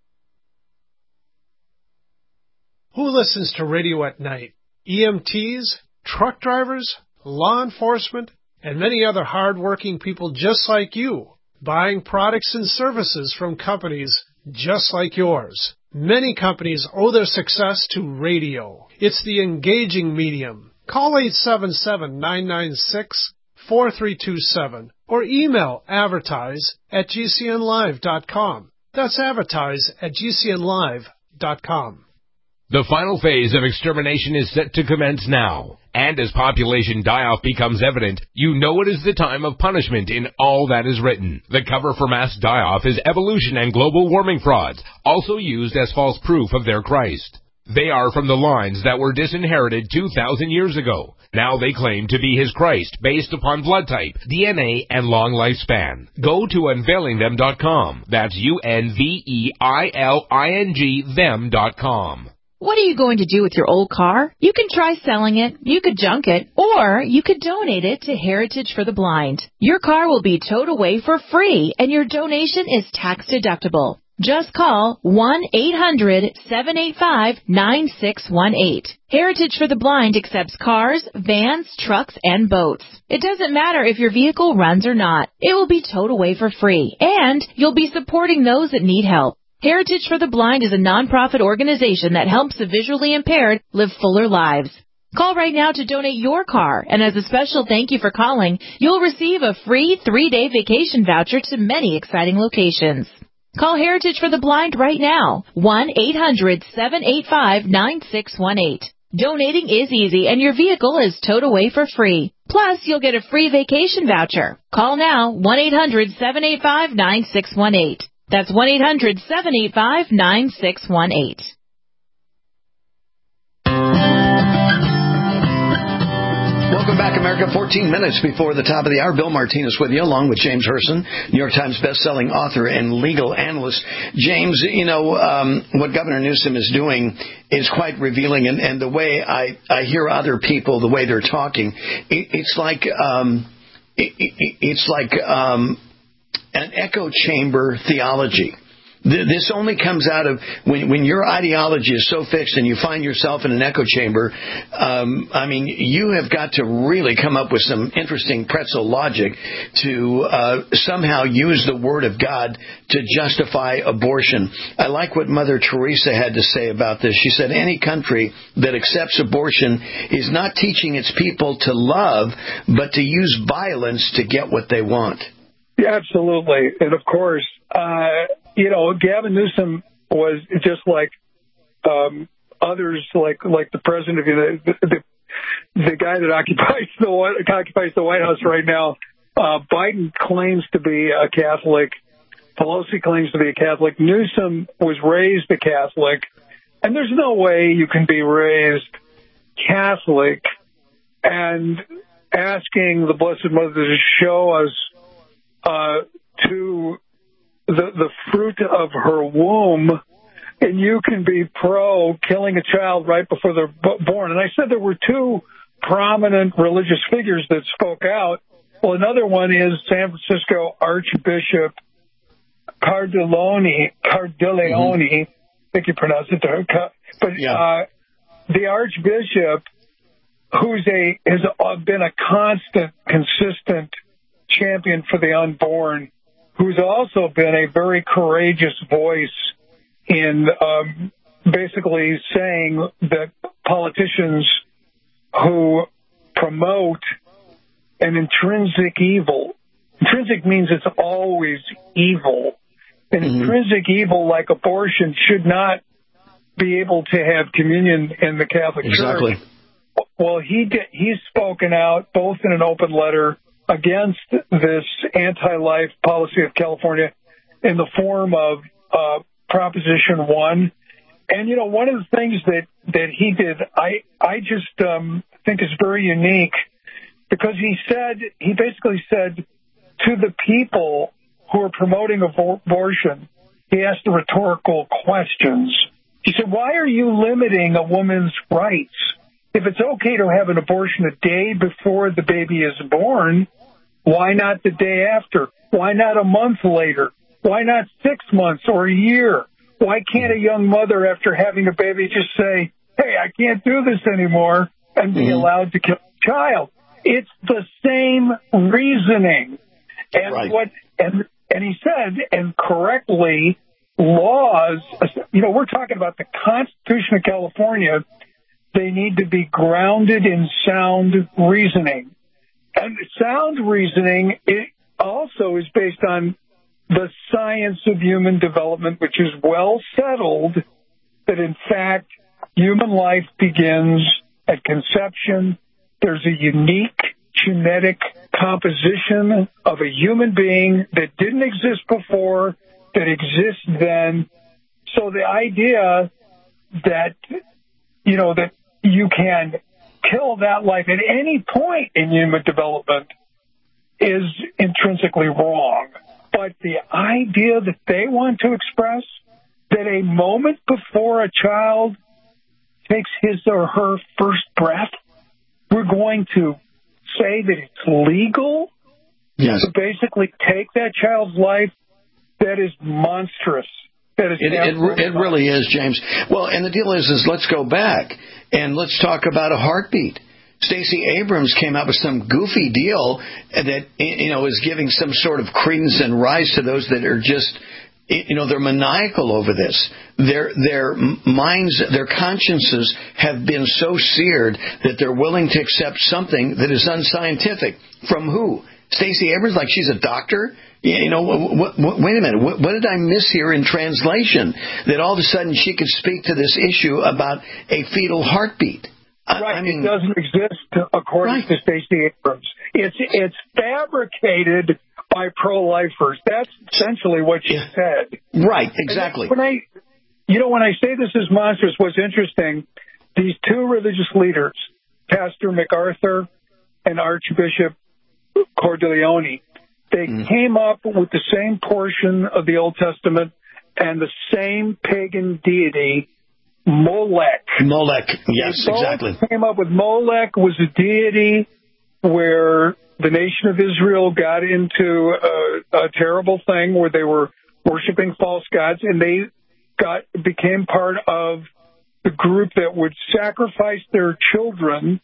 Who listens to radio at night? E M Ts, truck drivers, law enforcement, and many other hard-working people just like you, buying products and services from companies just like yours. Many companies owe their success to radio. It's the engaging medium. Call eight seven seven, nine nine six, four three two seven or email advertise at g c n live dot com. That's advertise at g c n live dot com. The final phase of extermination is set to commence now. And as population die-off becomes evident, you know it is the time of punishment in all that is written. The cover for mass die-off is evolution and global warming frauds, also used as false proof of their Christ. They are from the lines that were disinherited two thousand years ago. Now they claim to be his Christ based upon blood type, D N A, and long lifespan. Go to unveiling them dot com. That's U N V E I L I N G them dot com. What are you going to do with your old car? You can try selling it, you could junk it, or you could donate it to Heritage for the Blind. Your car will be towed away for free, and your donation is tax deductible. Just call one eight hundred, seven eight five, nine six one eight. Heritage for the Blind accepts cars, vans, trucks, and boats. It doesn't matter if your vehicle runs or not. It will be towed away for free, and you'll be supporting those that need help. Heritage for the Blind is a nonprofit organization that helps the visually impaired live fuller lives. Call right now to donate your car, and as a special thank you for calling, you'll receive a free three-day vacation voucher to many exciting locations. Call Heritage for the Blind right now, one eight hundred, seven eight five, nine six one eight. Donating is easy, and your vehicle is towed away for free. Plus, you'll get a free vacation voucher. Call now, one eight hundred, seven eight five, nine six one eight. That's one eight hundred, seven eight five, nine six one eight. Welcome back, America. fourteen minutes before the top of the hour. Bill Martinez with you, along with James Herson, New York Times best-selling author and legal analyst. James, you know, um, what Governor Newsom is doing is quite revealing, and, and the way I, I hear other people, the way they're talking, it, it's like um, it, it, it's like um, an echo chamber theology. This only comes out of when, when your ideology is so fixed and you find yourself in an echo chamber. Um, I mean, you have got to really come up with some interesting pretzel logic to uh, somehow use the Word of God to justify abortion. I like what Mother Teresa had to say about this. She said, any country that accepts abortion is not teaching its people to love, but to use violence to get what they want. Yeah, absolutely. And of course, uh, you know, Gavin Newsom was just like um, others, like like the president of the the, the guy that occupies the occupies the White House right now. Uh, Biden claims to be a Catholic. Pelosi claims to be a Catholic. Newsom was raised a Catholic, and there's no way you can be raised Catholic and asking the Blessed Mother to show us uh, to the the fruit of her womb, and you can be pro killing a child right before they're b- born. And I said there were two prominent religious figures that spoke out. Well, another one is San Francisco Archbishop Cardelloni, Cardelloni, mm-hmm. I think you pronounce it there, but yeah. uh, the Archbishop, who's a has been a constant, consistent champion for the unborn, who's also been a very courageous voice in um, basically saying that politicians who promote an intrinsic evil, intrinsic means it's always evil, an mm-hmm. intrinsic evil like abortion should not be able to have communion in the Catholic exactly. Church. Well, he did, he's spoken out both in an open letter against this anti-life policy of California in the form of uh, Proposition one. And, you know, one of the things that, that he did, I, I just um, think is very unique because he said, he basically said to the people who are promoting abor- abortion, he asked the rhetorical questions. He said, why are you limiting a woman's rights? If it's okay to have an abortion a day before the baby is born, why not the day after? Why not a month later? Why not six months or a year? Why can't a young mother, after having a baby, just say, hey, I can't do this anymore, and be mm-hmm. allowed to kill a child? It's the same reasoning. And right. what and and he said, and correctly, laws, you know, we're talking about the Constitution of California. They need to be grounded in sound reasoning. And sound reasoning it also is based on the science of human development, which is well settled that, in fact, human life begins at conception. There's a unique genetic composition of a human being that didn't exist before, that exists then. So the idea that, you know, that you can kill that life at any point in human development is intrinsically wrong. But the idea that they want to express that a moment before a child takes his or her first breath, we're going to say that it's legal yes. to basically take that child's life, that is monstrous. That is it, it, it really is, James. Well, and the deal is, is let's go back and let's talk about a heartbeat. Stacey Abrams came up with some goofy deal that, you know, is giving some sort of credence and rise to those that are just, you know, they're maniacal over this. Their their minds, their consciences have been so seared that they're willing to accept something that is unscientific. From who? Stacey Abrams, like she's a doctor? You know, what, what, wait a minute. What, what did I miss here in translation? That all of a sudden she could speak to this issue about a fetal heartbeat. Right, I mean, it doesn't exist according right. to Stacey Abrams. It's it's fabricated by pro-lifers. That's essentially what she yeah. said. Right, exactly. When I, you know, when I say this is monstrous, what's interesting, these two religious leaders, Pastor MacArthur and Archbishop Cordileone, they mm. came up with the same portion of the Old Testament and the same pagan deity, Molech. Molech, yes, they both exactly. Came up with Molech was a deity where the nation of Israel got into a, a terrible thing where they were worshiping false gods, and they got became part of the group that would sacrifice their children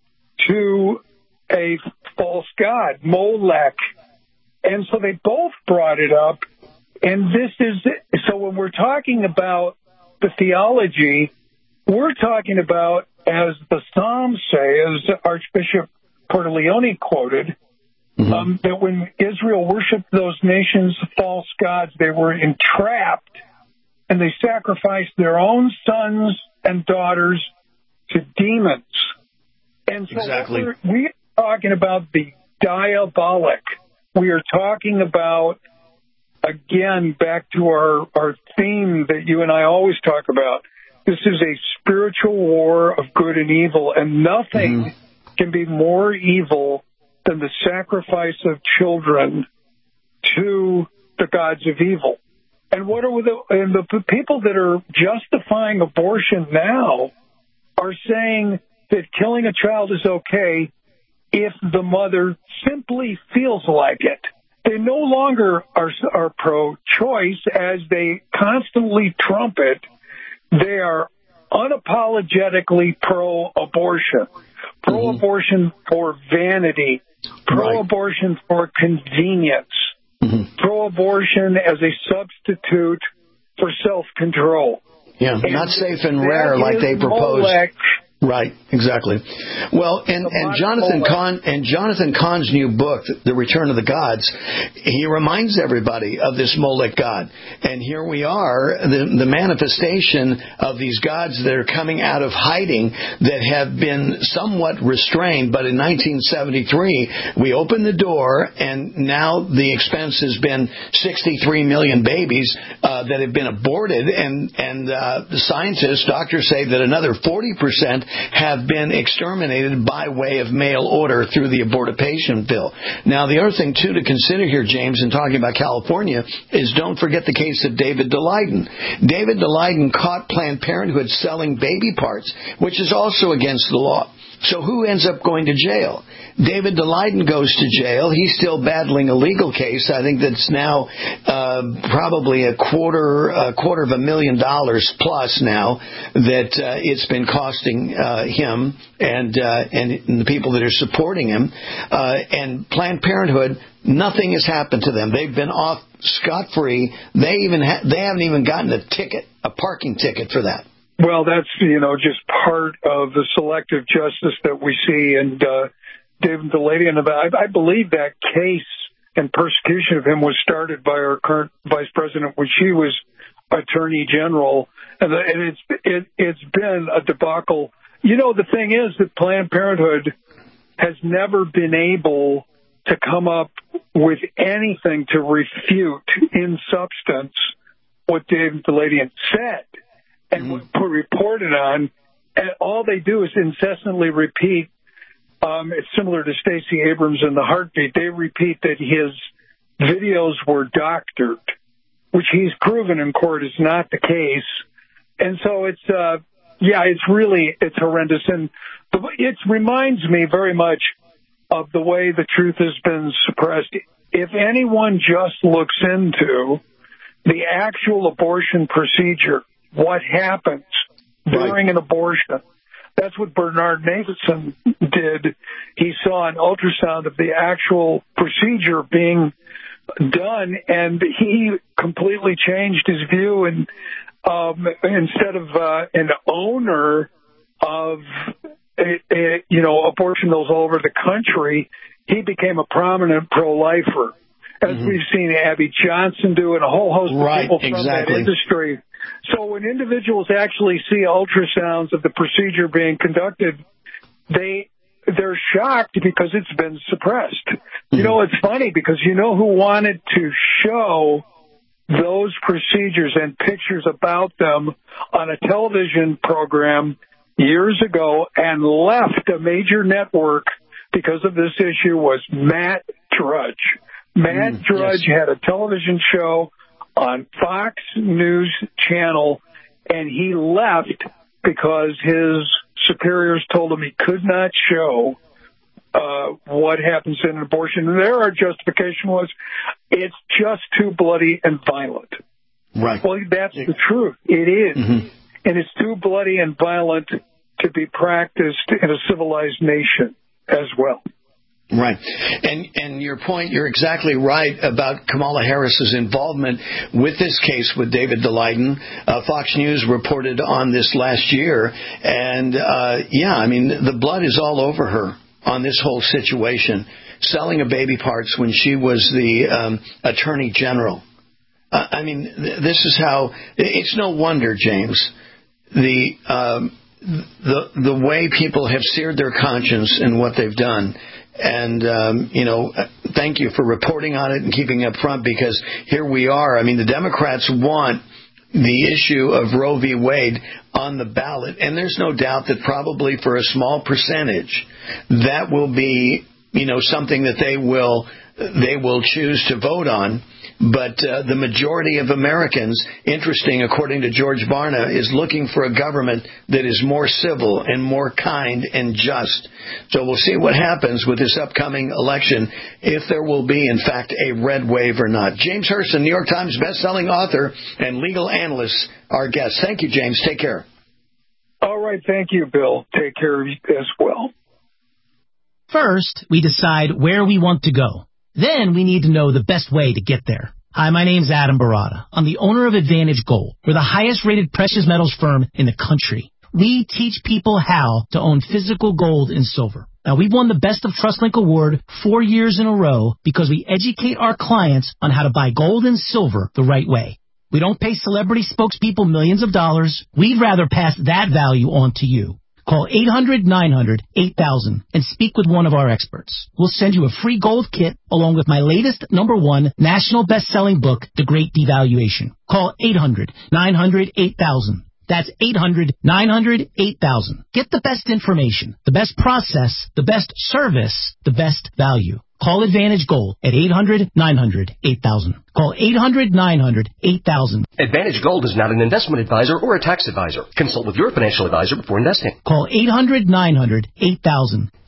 to a false god, Molech. And so they both brought it up, and this is so when we're talking about the theology, we're talking about, as the Psalms say, as Archbishop Cordileone quoted, mm-hmm. um, that when Israel worshipped those nations' false gods, they were entrapped, and they sacrificed their own sons and daughters to demons. And so exactly. we're, we're talking about the diabolic. We are talking about, again, back to our, our theme that you and I always talk about. This is a spiritual war of good and evil, and nothing mm-hmm. can be more evil than the sacrifice of children to the gods of evil. And what are the, and the people that are justifying abortion now are saying that killing a child is okay if the mother simply feels like it. They no longer are, are pro-choice, as they constantly trumpet. They are unapologetically pro-abortion. Pro-abortion mm-hmm. for vanity. Pro-abortion right. for convenience. Mm-hmm. Pro-abortion as a substitute for self-control. Yeah, and not safe and rare like they propose. Molech. Right, exactly. Well, and, and Jonathan Cahn and Jonathan Cahn's new book, The Return of the Gods, he reminds everybody of this Molech god. And here we are, the, the manifestation of these gods that are coming out of hiding that have been somewhat restrained. But in nineteen seventy-three, we opened the door, and now the expense has been sixty-three million babies uh, that have been aborted. And, and uh, scientists, doctors say that another forty percent have been exterminated by way of mail order through the abortifacient bill. Now, the other thing, too, to consider here, James, in talking about California, is don't forget the case of David Daleiden. David Daleiden caught Planned Parenthood selling baby parts, which is also against the law. So who ends up going to jail? David Daleiden goes to jail. He's still battling a legal case. I think that's now uh, probably a quarter a quarter of a million dollars plus now that uh, it's been costing uh, him and, uh, and the people that are supporting him. Uh, and Planned Parenthood, nothing has happened to them. They've been off scot-free. They even ha- they haven't even gotten a ticket, a parking ticket for that. Well, that's, you know, just part of the selective justice that we see. And uh, David Daleiden, I, I believe that case and persecution of him was started by our current vice president when she was attorney general. And, the, and it's it, it's been a debacle. You know, the thing is that Planned Parenthood has never been able to come up with anything to refute in substance what David Daleiden said. And mm-hmm. reported on, and all they do is incessantly repeat. Um, it's similar to Stacey Abrams and the Heartbeat. They repeat that his videos were doctored, which he's proven in court is not the case. And so it's, uh, yeah, it's really, it's horrendous. And it reminds me very much of the way the truth has been suppressed. If anyone just looks into the actual abortion procedure, what happens during an abortion. That's what Bernard Nathanson did. He saw an ultrasound of the actual procedure being done, and he completely changed his view. And um, instead of uh, an owner of, a, a, you know, abortion mills all over the country, he became a prominent pro-lifer, as mm-hmm. we've seen Abby Johnson do and a whole host right, of people from exactly. that industry. So when individuals actually see ultrasounds of the procedure being conducted, they, they're shocked because it's been suppressed. Mm-hmm. You know, it's funny because you know who wanted to show those procedures and pictures about them on a television program years ago and left a major network because of this issue was Matt Drudge. Matt mm, Drudge yes. had a television show on Fox News Channel, and he left because his superiors told him he could not show uh, what happens in an abortion. And their justification was, it's just too bloody and violent. Right. Well, that's the truth. It is. Mm-hmm. And it's too bloody and violent to be practiced in a civilized nation as well. Right. And and your point, you're exactly right about Kamala Harris's involvement with this case with David Daleiden. Uh, Fox News reported on this last year. And, uh, yeah, I mean, the blood is all over her on this whole situation. Selling of baby parts when she was the um, attorney general. Uh, I mean, th- this is how, it's no wonder, James, the, um, the, the way people have seared their conscience in what they've done. And, um, you know, thank you for reporting on it and keeping up front, because here we are. I mean, the Democrats want the issue of Roe v. Wade on the ballot. And there's no doubt that probably for a small percentage, that will be, you know, something that they will they will choose to vote on. But uh, the majority of Americans, interesting, according to George Barna, is looking for a government that is more civil and more kind and just. So we'll see what happens with this upcoming election, if there will be, in fact, a red wave or not. James Hurston, New York Times bestselling author and legal analyst, our guest. Thank you, James. Take care. All right. Thank you, Bill. Take care as well. First, we decide where we want to go. Then we need to know the best way to get there. Hi, my name's Adam Barada. I'm the owner of Advantage Gold. We're the highest rated precious metals firm in the country. We teach people how to own physical gold and silver. Now, we've won the Best of TrustLink Award four years in a row because we educate our clients on how to buy gold and silver the right way. We don't pay celebrity spokespeople millions of dollars. We'd rather pass that value on to you. Call eight hundred nine hundred eight thousand and speak with one of our experts. We'll send you a free gold kit along with my latest number one national best-selling book, The Great Devaluation. Call eight hundred nine hundred eight thousand. That's eight hundred nine hundred eight thousand. Get the best information, the best process, the best service, the best value. Call Advantage Gold at eight hundred nine hundred eight thousand. Call eight hundred nine hundred eight thousand. Advantage Gold is not an investment advisor or a tax advisor. Consult with your financial advisor before investing. Call eight hundred nine hundred eight thousand.